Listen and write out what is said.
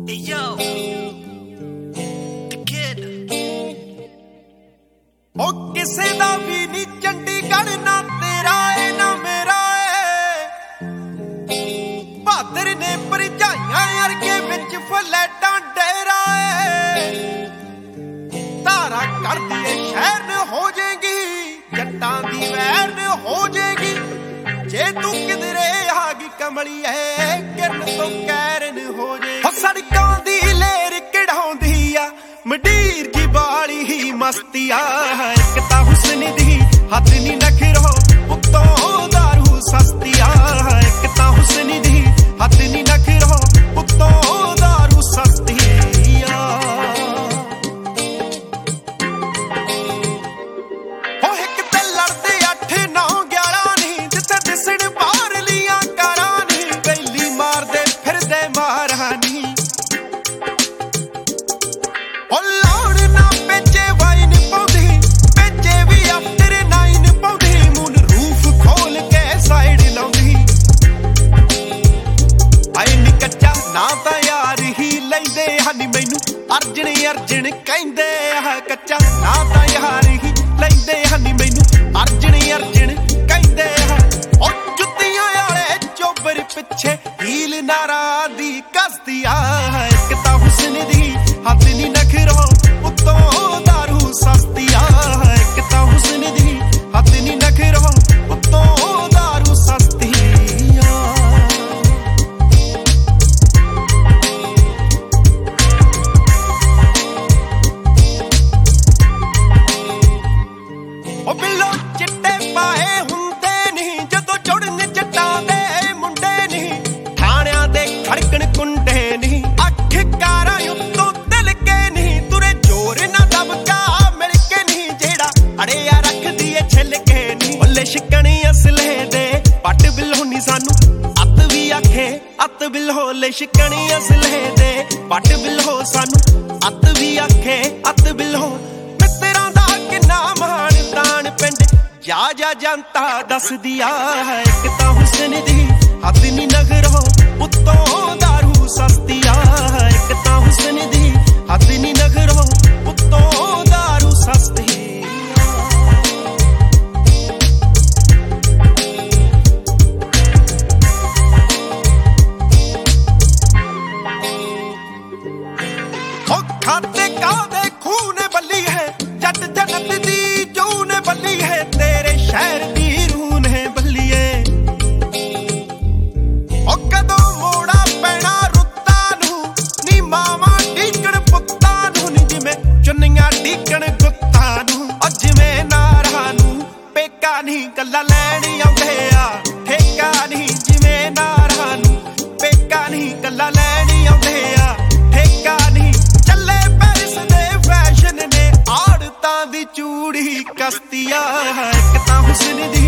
Yo, the kid. ਉਹ ਕਿਸੇ ਦਾ ਵੀ ਨੀ ਚੰਡੀਗੜ੍ਹ ਨਾ ਤੇਰਾ ਏ ਨਾ ਮੇਰਾ ਏ ਬਹਾਦਰ ਨੇ ਭਰਜਾਈਆਂ ਅਰਗੇ ਵਿੱਚ ਫਲੈਟਾਂ ਡੇਰਾ ਏ ਧਾਰਾ ਕਰਦੀ ਏ ਸ਼ਹਿਰ ਨ ਹੋ ਜਾਏਗੀ ਜੱਟਾਂ ਦੀ ਵੈਰ ਨ ਹੋ ਜਾਏਗੀ ਜੇ ਤੂੰ ਕਿਧਰੇ ਆ ਗਈ ਕਮਲੀਏ ਕਿਰਨ ਤੋਂ ਕੈਰਨ ਹੋ ਜੇ ਸੜਕਾਂ ਦੀ ਲੇਰ ਕਢਾਉਂਦੀ ਆ ਮੰਡੀਰ ਕੀ ਬਾਲੀ ਹੀ ਮਸਤੀ ਆ ਇੱਕ ਤਾਂ ਹੁਸਨ ਦੀ ਹੱਦ ਨੀ ਨਖਰੋ ਉੱਤੋਂ ਦਾਰੂ ਸਸਤੀ ਆ ਇੱਕ ਤਾਂ ਹੁਸਨ ਦੀ ਹੱਦ ਨੀ ਨਖਰੋ ਉੱਤੋਂ ਦਾਰੂ ਸਸਤੀ ਆ ਉਹ ਇੱਕ ਤੇ ਲੜਦੇ 8 9 11 ਨਹੀਂ ਜਿੱਥੇ ਦਿਸਣ ਬਾਹਰ ਲੀਆਂ ਕਾਰਾਂ ਨਹੀਂ ਬੈਲੀ ਮਾਰਦੇ ਫਿਰਦੇ ਮਾਰਾਂ ਨਹੀਂ ਉਹ ਲਾਉਣ ਨਾ ਪੇਚੇ ਵਾਈਨ ਪਾਉਂਦੀ ਪੇਚੇ ਵੀ ਆਫਟਰ 9 ਪਾਉਂਦੀ ਮੂਨ ਰੂਫ ਖੋਲ ਕੇ ਸਾਈਡ ਲਾਉਂਦੀ ਆਈ ਨੀ ਕੱਚਾ ਨਾ ਤਾਂ ਯਾਰ ਹੀ ਲੈਂਦੇ ਹਨੀ ਮੈਨੂੰ ਅਰਜਣ ਅਰਜਣ ਕਹਿੰਦੇ ਆ ਕੱਚਾ ਨਾ ਤਾਂ ਯਾਰ ਹੀ ਲੈਂਦੇ ਹਨੀ ਮੈਨੂੰ ਅਰਜਣ ਅਰਜਣ ਕਹਿੰਦੇ ਆ ਉਹ ਜੁੱਤੀਆਂ ਵਾਲੇ ਚੋਬਰ ਪਿੱਛੇ ਹੀਲ ਨਾਰਾ ਦੀ ਕਸਤੀ ਆ ਇੱਕ ਤਾਂ ਹੁਸਨ ਦੀ ਹੱਦ ਨੀ ਨਖਰੋ ਉੱਤੋਂ ਦਾਰੂ ਸਸਤੀ ਆ ਇੱਕ ਤਾਂ ਹੁਸਨ ਦੀ ਹੱਦ ਨੀ ਨਖਰੋ ਉੱਤੋਂ ਦਾਰੂ ਸਸਤੀ ਆ ਉਹ ਬਿੱਲੋ ਚਿੱਟੇ ਪਾਏ ਹੁੰਦੇ ਨਹੀਂ ਜਦੋਂ ਜੁੜਨ ਜੱਟਾਂ ਦੇ ਮੁੰਡੇ ਨਹੀਂ ਥਾਣਿਆਂ ਦੇ ਖੜਕਣ ਕੁੰਡੇ ਨਹੀਂ ਅੱਖ ਕਾਰਾਂ ਉੱਤੋਂ ਦਿਲ ਕੇ ਨਹੀਂ ਤੁਰੇ ਜੋਰ ਨਾ ਦਬਕਾ ਮਿਲ ਕੇ ਨਹੀਂ ਜਿਹੜਾ ਅੜਿਆ ਰੱਖਦੀ ਏ ਛਿੱਲ ਕੇ ਨਹੀਂ ਬੱਲੇ ਸ਼ਿਕਣੀ ਅਸਲੇ ਦੇ ਪੱਟ ਬਿੱਲੋ ਨਹੀਂ ਸਾਨੂੰ ਅੱਤ ਵੀ ਆਖੇ ਅੱਤ ਬਿੱਲੋ ਲੈ ਸ਼ਿਕਣੀ ਅਸਲੇ ਦੇ ਪੱਟ ਬਿੱਲੋ ਸਾਨੂੰ ਅੱਤ ਵੀ ਆਖੇ ਅੱਤ ਬਿੱਲੋ ਮਿੱਤਰਾਂ ਦਾ ਕਿੰਨਾ ਮਾਣ ਤਾਣ ਪਿੰਡ ਜਾ ਜਨਤਾ ਦੱਸਦੀ ਆ ਇੱਕ ਤਾਂ ਹੁਸਨ ਦੀ ਹੱਦ ਨੀ ਨਖਰੋ ਉੱਤੋਂ ਦਾਰੂ ਸਸਤੀ ਆ ਇੱਕ ਤਾਂ ਹੁਸਨ ਦੀ ਹੱਦ ਨੀ ਨਖਰੋ ਉੱਤੋਂ ਦਾਰੂ ਸਸਤੀ ਉਹ ਖਾਤੇ ਕਾਦੇ ਖੂਨ ਬੱਲੀ ਹੈ ਜੱਟ ਜਨਤ ਦੀ ਜੂਨ ਬੱਲੀ ਹੈ ਤੇਰੇ ਸ਼ਹਿਰ ਦੀ ਰੂਨ ਹੈ ਬੱਲੀਏ ਉਹ ਕਦੋਂ ਮੋੜਾ ਪੈਣਾ ਰੁੱਤਾਂ ਨੂੰ ਨੀ ਮਾਵਾਂ ਢੀਕਣ ਪੁੱਤਾਂ ਨੂੰ ਨੀ ਜਿਵੇਂ ਚੁੰਨੀਆਂ ਢੀਕਣ ਗੁੱਤਾਂ ਨੂੰ ਉਹ ਜਿਵੇਂ ਨਾਰਾਂ ਨੂੰ ਪੇਕਾ ਨਹੀਂ ਗੱਲਾਂ ਲੈਣ ਆਉਂਦੇ ਆ ਠੇਕਾ ਨਹੀਂ ਜਿਵੇਂ ਨਾਰਾਂ ਨੂੰ ਪੇਕਾ ਨਹੀਂ ਗੱਲਾਂ ਲੈਣ ਆਉਂਦੇ ਆ ਠੇਕਾ ਨਹੀਂ ਚੱਲੇ ਪੈਰਿਸ ਦੇ ਫੈਸ਼ਨ ਨੇ ਆੜਤਾਂ ਦੀ ਚੂੜੀ ਕਸਤੀ ਆ ਇੱਕ ਤਾਂ ਹੁਸਨ ਦੀ